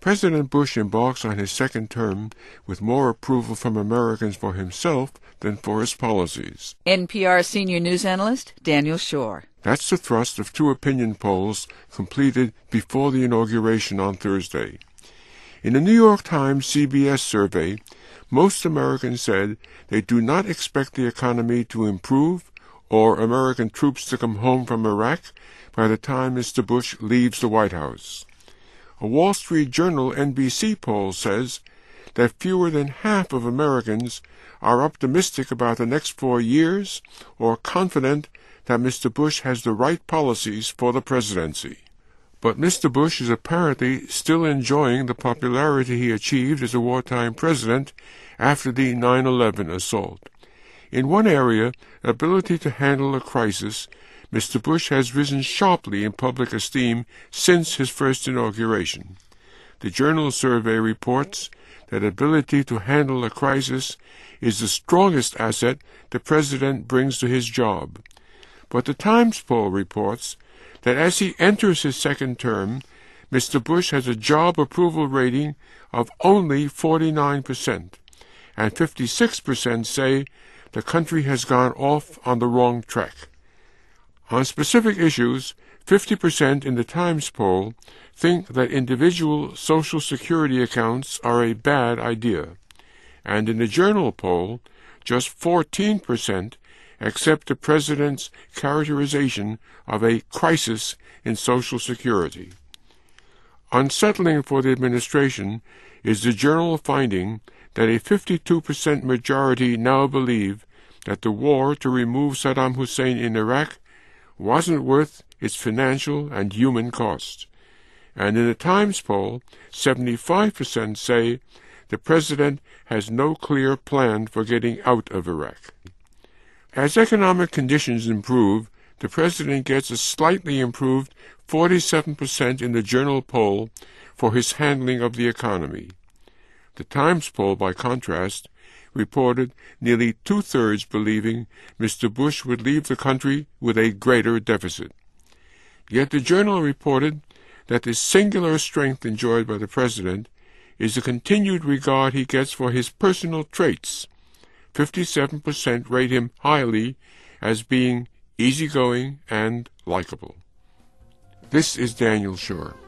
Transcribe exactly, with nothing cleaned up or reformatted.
President Bush embarks on his second term with more approval from Americans for himself than for his policies. N P R senior news analyst Daniel Schorr. That's the thrust of two opinion polls completed before the inauguration on Thursday. In a New York Times C B S survey, most Americans said they do not expect the economy to improve or American troops to come home from Iraq by the time Mister Bush leaves the White House. A Wall Street Journal N B C poll says that fewer than half of Americans are optimistic about the next four years or confident that Mister Bush has the right policies for the presidency. But Mister Bush is apparently still enjoying the popularity he achieved as a wartime president after the nine eleven assault. In one area, ability to handle a crisis, Mister Bush has risen sharply in public esteem since his first inauguration. The Journal survey reports that ability to handle a crisis is the strongest asset the president brings to his job. But the Times poll reports that as he enters his second term, Mister Bush has a job approval rating of only forty-nine percent, and fifty-six percent say the country has gone off on the wrong track. On specific issues, fifty percent in the Times poll think that individual Social Security accounts are a bad idea, and in the Journal poll, just fourteen percent accept the president's characterization of a crisis in Social Security. Unsettling for the administration is the Journal finding that a fifty-two percent majority now believe that the war to remove Saddam Hussein in Iraq wasn't worth its financial and human cost. And in the Times poll, seventy-five percent say the president has no clear plan for getting out of Iraq. As economic conditions improve, the president gets a slightly improved forty-seven percent in the Journal poll for his handling of the economy. The Times poll, by contrast, reported nearly two-thirds believing Mister Bush would leave the country with a greater deficit. Yet the Journal reported that the singular strength enjoyed by the president is the continued regard he gets for his personal traits. fifty-seven percent rate him highly as being easygoing and likable. This is Daniel Schorr.